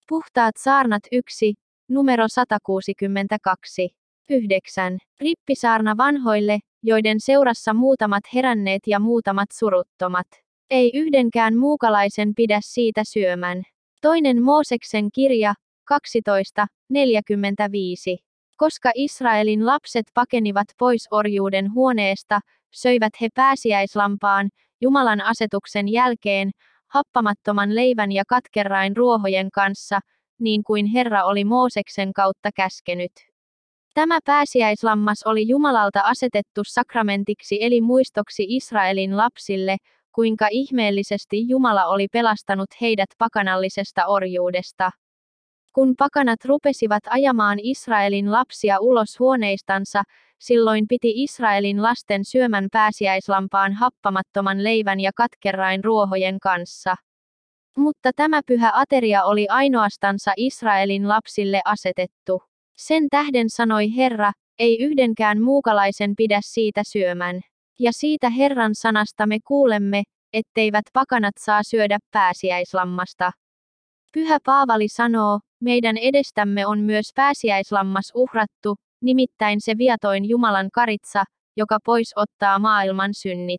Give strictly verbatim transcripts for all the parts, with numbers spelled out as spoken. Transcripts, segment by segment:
Puhtaat saarnat yksi, numero sata kuusikymmentäkaksi. yhdeksän. Rippisaarna vanhoille, joiden seurassa muutamat heränneet ja muutamat suruttomat. Ei yhdenkään muukalaisen pidä siitä syömän. Toinen Mooseksen kirja, kaksitoista, neljäkymmentäviisi. Koska Israelin lapset pakenivat pois orjuuden huoneesta, söivät he pääsiäislampaan, Jumalan asetuksen jälkeen, happamattoman leivän ja katkerrain ruohojen kanssa, niin kuin Herra oli Mooseksen kautta käskenyt. Tämä pääsiäislammas oli Jumalalta asetettu sakramentiksi eli muistoksi Israelin lapsille, kuinka ihmeellisesti Jumala oli pelastanut heidät pakanallisesta orjuudesta. Kun pakanat rupesivat ajamaan Israelin lapsia ulos huoneistansa, silloin piti Israelin lasten syömän pääsiäislampaan happamattoman leivän ja katkerrain ruohojen kanssa. Mutta tämä pyhä ateria oli ainoastansa Israelin lapsille asetettu. Sen tähden sanoi Herra, ei yhdenkään muukalaisen pidä siitä syömän. Ja siitä Herran sanasta me kuulemme, etteivät pakanat saa syödä pääsiäislammasta. Pyhä Paavali sanoo, meidän edestämme on myös pääsiäislammas uhrattu, nimittäin se viatoin Jumalan karitsa, joka pois ottaa maailman synnit.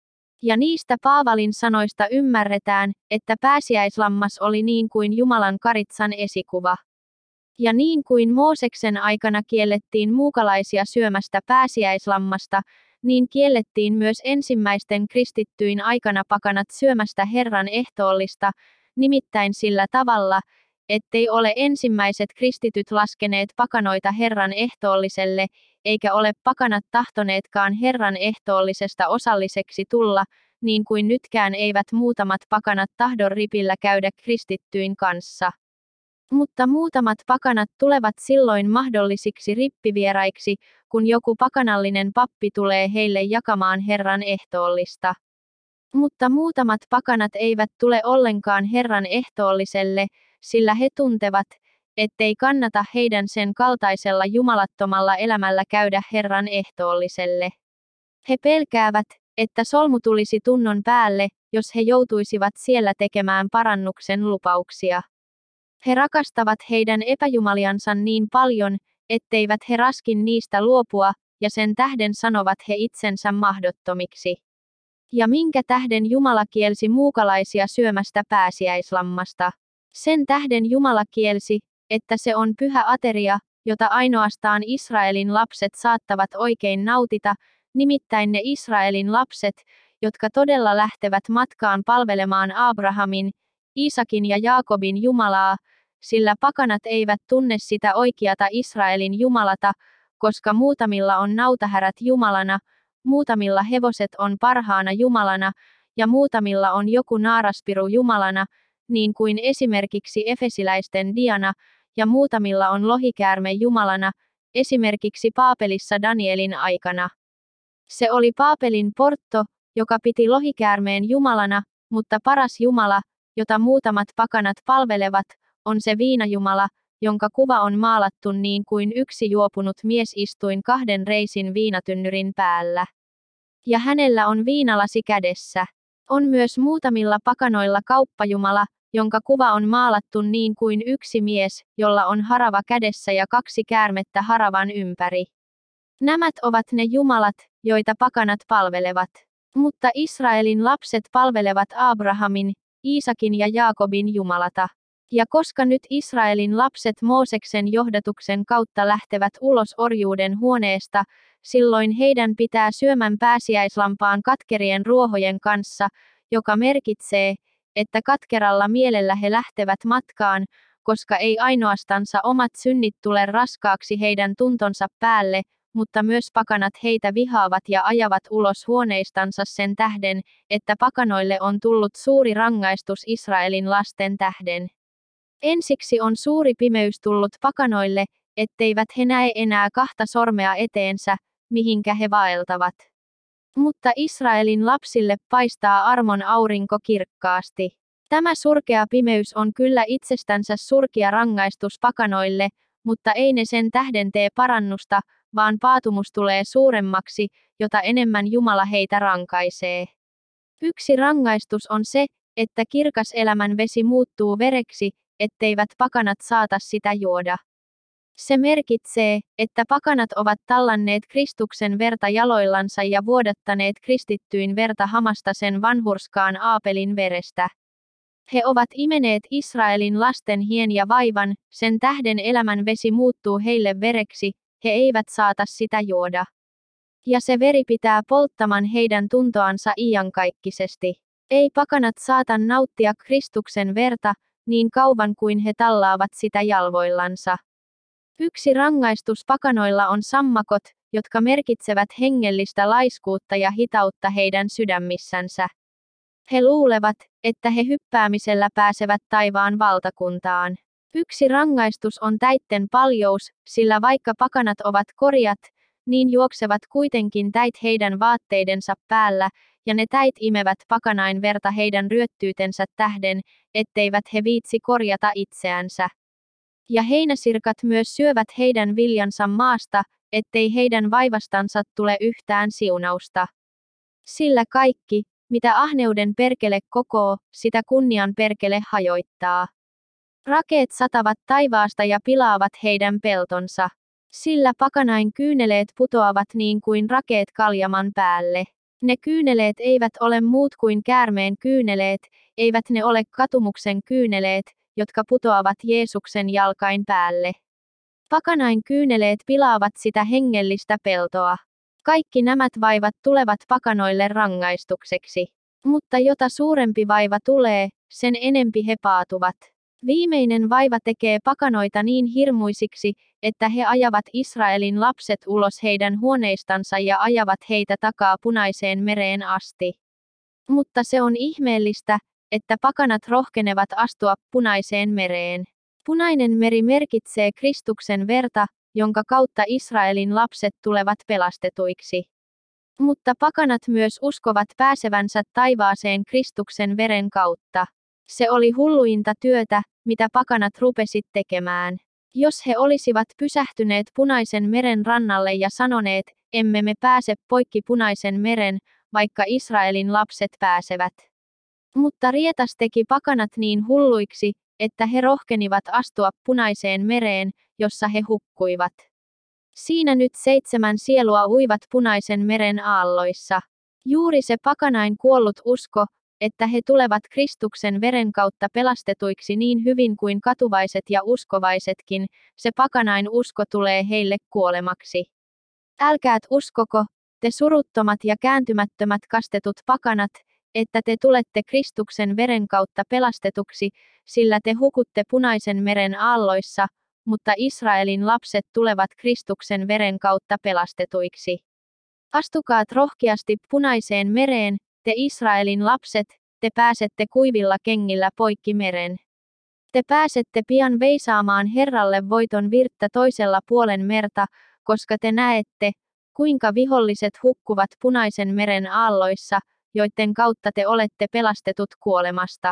Ja niistä Paavalin sanoista ymmärretään, että pääsiäislammas oli niin kuin Jumalan karitsan esikuva. Ja niin kuin Mooseksen aikana kiellettiin muukalaisia syömästä pääsiäislammasta, niin kiellettiin myös ensimmäisten kristittyin aikana pakanat syömästä Herran ehtoollista, nimittäin sillä tavalla, ettei ole ensimmäiset kristityt laskeneet pakanoita Herran ehtoolliselle, eikä ole pakanat tahtoneetkaan Herran ehtoollisesta osalliseksi tulla, niin kuin nytkään eivät muutamat pakanat tahdon ripillä käydä kristittyin kanssa. Mutta muutamat pakanat tulevat silloin mahdollisiksi rippivieraiksi, kun joku pakanallinen pappi tulee heille jakamaan Herran ehtoollista. Mutta muutamat pakanat eivät tule ollenkaan Herran ehtoolliselle, sillä he tuntevat, ettei kannata heidän sen kaltaisella jumalattomalla elämällä käydä Herran ehtoolliselle. He pelkäävät, että solmu tulisi tunnon päälle, jos he joutuisivat siellä tekemään parannuksen lupauksia. He rakastavat heidän epäjumaliansa niin paljon, etteivät he raskin niistä luopua, ja sen tähden sanovat he itsensä mahdottomiksi. Ja minkä tähden Jumala kielsi muukalaisia syömästä pääsiäislammasta? Sen tähden Jumala kielsi, että se on pyhä ateria, jota ainoastaan Israelin lapset saattavat oikein nautita, nimittäin ne Israelin lapset, jotka todella lähtevät matkaan palvelemaan Abrahamin, Iisakin ja Jaakobin Jumalaa, sillä pakanat eivät tunne sitä oikeata Israelin Jumalata, koska muutamilla on nautahärät Jumalana, muutamilla hevoset on parhaana Jumalana, ja muutamilla on joku naaraspiru Jumalana, niin kuin esimerkiksi efesiläisten Diana, ja muutamilla on lohikäärme Jumalana, esimerkiksi Paapelissa Danielin aikana. Se oli Paapelin portto, joka piti lohikäärmeen Jumalana, mutta paras Jumala, jota muutamat pakanat palvelevat, on se viinajumala, jonka kuva on maalattu niin kuin yksi juopunut mies istuin kahden reisin viinatynnyrin päällä. Ja hänellä on viinalasi kädessä. On myös muutamilla pakanoilla kauppajumala, jonka kuva on maalattu niin kuin yksi mies, jolla on harava kädessä ja kaksi käärmettä haravan ympäri. Nämä ovat ne jumalat, joita pakanat palvelevat. Mutta Israelin lapset palvelevat Abrahamin, Iisakin ja Jaakobin Jumalata. Ja koska nyt Israelin lapset Mooseksen johdatuksen kautta lähtevät ulos orjuuden huoneesta, silloin heidän pitää syömän pääsiäislampaan katkerien ruohojen kanssa, joka merkitsee, että katkeralla mielellä he lähtevät matkaan, koska ei ainoastansa omat synnit tule raskaaksi heidän tuntonsa päälle, mutta myös pakanat heitä vihaavat ja ajavat ulos huoneistansa sen tähden, että pakanoille on tullut suuri rangaistus Israelin lasten tähden. Ensiksi on suuri pimeys tullut pakanoille, etteivät he näe enää kahta sormea eteensä, mihinkä he vaeltavat. Mutta Israelin lapsille paistaa armon aurinko kirkkaasti. Tämä surkea pimeys on kyllä itsestänsä surkea rangaistus pakanoille, mutta ei ne sen tähden tee parannusta, vaan paatumus tulee suuremmaksi, jota enemmän Jumala heitä rankaisee. Yksi rangaistus on se, että kirkas elämän vesi muuttuu vereksi, etteivät pakanat saata sitä juoda. Se merkitsee, että pakanat ovat tallanneet Kristuksen verta jaloillansa ja vuodattaneet kristittyyn verta hamasta sen vanhurskaan Aapelin verestä. He ovat imeneet Israelin lasten hien ja vaivan, sen tähden elämän vesi muuttuu heille vereksi, he eivät saata sitä juoda. Ja se veri pitää polttaman heidän tuntoansa iankaikkisesti. Ei pakanat saata nauttia Kristuksen verta, niin kauan kuin he tallaavat sitä jalvoillansa. Yksi rangaistus pakanoilla on sammakot, jotka merkitsevät hengellistä laiskuutta ja hitautta heidän sydämissänsä. He luulevat, että he hyppäämisellä pääsevät taivaan valtakuntaan. Yksi rangaistus on täitten paljous, sillä vaikka pakanat ovat korjat, niin juoksevat kuitenkin täit heidän vaatteidensa päällä, ja ne täit imevät pakanain verta heidän ryöttyytensä tähden, etteivät he viitsi korjata itseänsä. Ja heinäsirkat myös syövät heidän viljansa maasta, ettei heidän vaivastansa tule yhtään siunausta. Sillä kaikki, mitä ahneuden perkele kokoo, sitä kunnian perkele hajoittaa. Rakeet satavat taivaasta ja pilaavat heidän peltonsa. Sillä pakanain kyyneleet putoavat niin kuin rakeet kaljaman päälle. Ne kyyneleet eivät ole muut kuin käärmeen kyyneleet, eivät ne ole katumuksen kyyneleet, jotka putoavat Jeesuksen jalkain päälle. Pakanain kyyneleet pilaavat sitä hengellistä peltoa. Kaikki nämä vaivat tulevat pakanoille rangaistukseksi. Mutta jota suurempi vaiva tulee, sen enempi he paatuvat. Viimeinen vaiva tekee pakanoita niin hirmuisiksi, että he ajavat Israelin lapset ulos heidän huoneistansa ja ajavat heitä takaa Punaiseen mereen asti. Mutta se on ihmeellistä, että pakanat rohkenevat astua Punaiseen mereen. Punainen meri merkitsee Kristuksen verta, jonka kautta Israelin lapset tulevat pelastetuiksi. Mutta pakanat myös uskovat pääsevänsä taivaaseen Kristuksen veren kautta. Se oli hulluinta työtä, mitä pakanat rupesit tekemään. Jos he olisivat pysähtyneet Punaisen meren rannalle ja sanoneet, emme me pääse poikki Punaisen meren, vaikka Israelin lapset pääsevät. Mutta rietas teki pakanat niin hulluiksi, että he rohkenivat astua Punaiseen mereen, jossa he hukkuivat. Siinä nyt seitsemän sielua uivat Punaisen meren aalloissa. Juuri se pakanain kuollut usko, että he tulevat Kristuksen veren kautta pelastetuiksi niin hyvin kuin katuvaiset ja uskovaisetkin, se pakanain usko tulee heille kuolemaksi. Älkäät uskoko, te suruttomat ja kääntymättömät kastetut pakanat, että te tulette Kristuksen veren kautta pelastetuksi, sillä te hukutte Punaisen meren aalloissa, mutta Israelin lapset tulevat Kristuksen veren kautta pelastetuiksi. Astukaat rohkeasti Punaiseen mereen, te Israelin lapset, te pääsette kuivilla kengillä poikki meren. Te pääsette pian veisaamaan Herralle voiton virttä toisella puolen merta, koska te näette, kuinka viholliset hukkuvat Punaisen meren aalloissa, joiden kautta te olette pelastetut kuolemasta.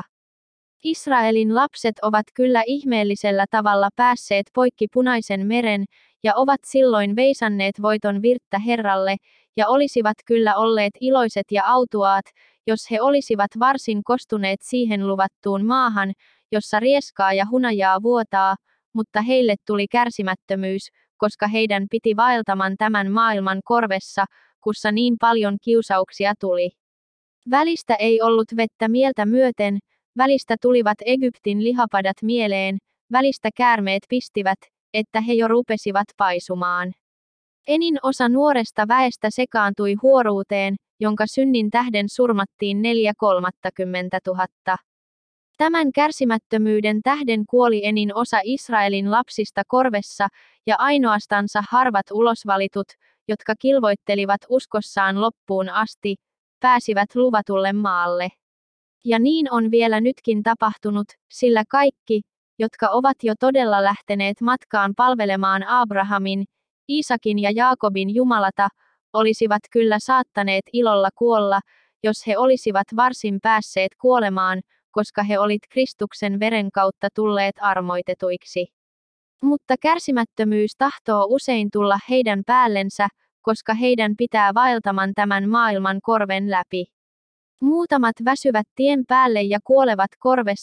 Israelin lapset ovat kyllä ihmeellisellä tavalla päässeet poikki Punaisen meren, ja ovat silloin veisanneet voiton virttä Herralle, ja olisivat kyllä olleet iloiset ja autuaat, jos he olisivat varsin kostuneet siihen luvattuun maahan, jossa rieskaa ja hunajaa vuotaa, mutta heille tuli kärsimättömyys, koska heidän piti vaeltaman tämän maailman korvessa, kussa niin paljon kiusauksia tuli. Välistä ei ollut vettä mieltä myöten, välistä tulivat Egyptin lihapadat mieleen, välistä käärmeet pistivät, että he jo rupesivat paisumaan. Enin osa nuoresta väestä sekaantui huoruuteen, jonka synnin tähden surmattiin neljä kolmattakymmentätuhatta. Tämän kärsimättömyyden tähden kuoli enin osa Israelin lapsista korvessa, ja ainoastansa harvat ulosvalitut, jotka kilvoittelivat uskossaan loppuun asti, pääsivät luvatulle maalle. Ja niin on vielä nytkin tapahtunut, sillä kaikki, jotka ovat jo todella lähteneet matkaan palvelemaan Abrahamin, Iisakin ja Jaakobin Jumalata, olisivat kyllä saattaneet ilolla kuolla, jos he olisivat varsin päässeet kuolemaan, koska he olit Kristuksen veren kautta tulleet armoitetuiksi. Mutta kärsimättömyys tahtoo usein tulla heidän päällensä, koska heidän pitää vaeltaman tämän maailman korven läpi. Muutamat väsyvät tien päälle ja kuolevat korvessa,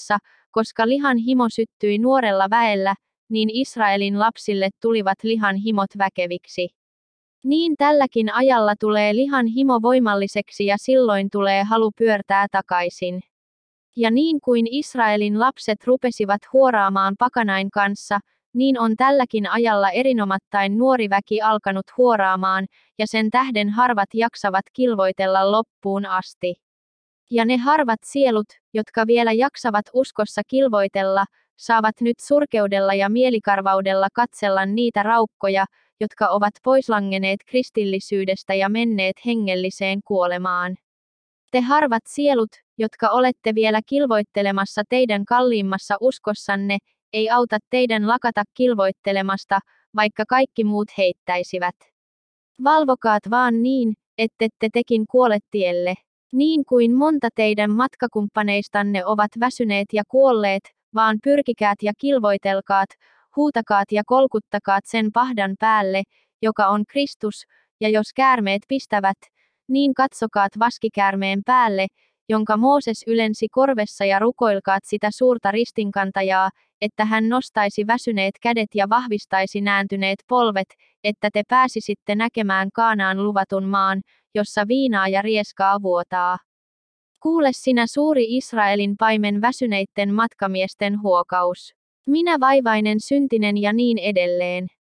koska lihan himo syttyi nuorella väellä, niin Israelin lapsille tulivat lihan himot väkeviksi. Niin tälläkin ajalla tulee lihan himo voimalliseksi ja silloin tulee halu pyörtää takaisin. Ja niin kuin Israelin lapset rupesivat huoraamaan pakanain kanssa, niin on tälläkin ajalla erinomattain nuori väki alkanut huoraamaan, ja sen tähden harvat jaksavat kilvoitella loppuun asti. Ja ne harvat sielut, jotka vielä jaksavat uskossa kilvoitella, saavat nyt surkeudella ja mielikarvaudella katsella niitä raukkoja, jotka ovat poislangeneet kristillisyydestä ja menneet hengelliseen kuolemaan. Te harvat sielut, jotka olette vielä kilvoittelemassa teidän kalliimmassa uskossanne, ei auta teidän lakata kilvoittelemasta, vaikka kaikki muut heittäisivät. Valvokaat vaan niin, ettette tekin kuole tielle. Niin kuin monta teidän matkakumppaneistanne ovat väsyneet ja kuolleet, vaan pyrkikäät ja kilvoitelkaat, huutakaat ja kolkuttakaat sen pahdan päälle, joka on Kristus, ja jos käärmeet pistävät, niin katsokaat vaskikäärmeen päälle, jonka Mooses ylensi korvessa ja rukoilkaat sitä suurta ristinkantajaa, että hän nostaisi väsyneet kädet ja vahvistaisi nääntyneet polvet, että te pääsisitte näkemään Kaanaan luvatun maan, jossa viinaa ja rieskaa vuotaa. Kuule sinä suuri Israelin paimen väsyneitten matkamiesten huokaus. Minä vaivainen syntinen ja niin edelleen.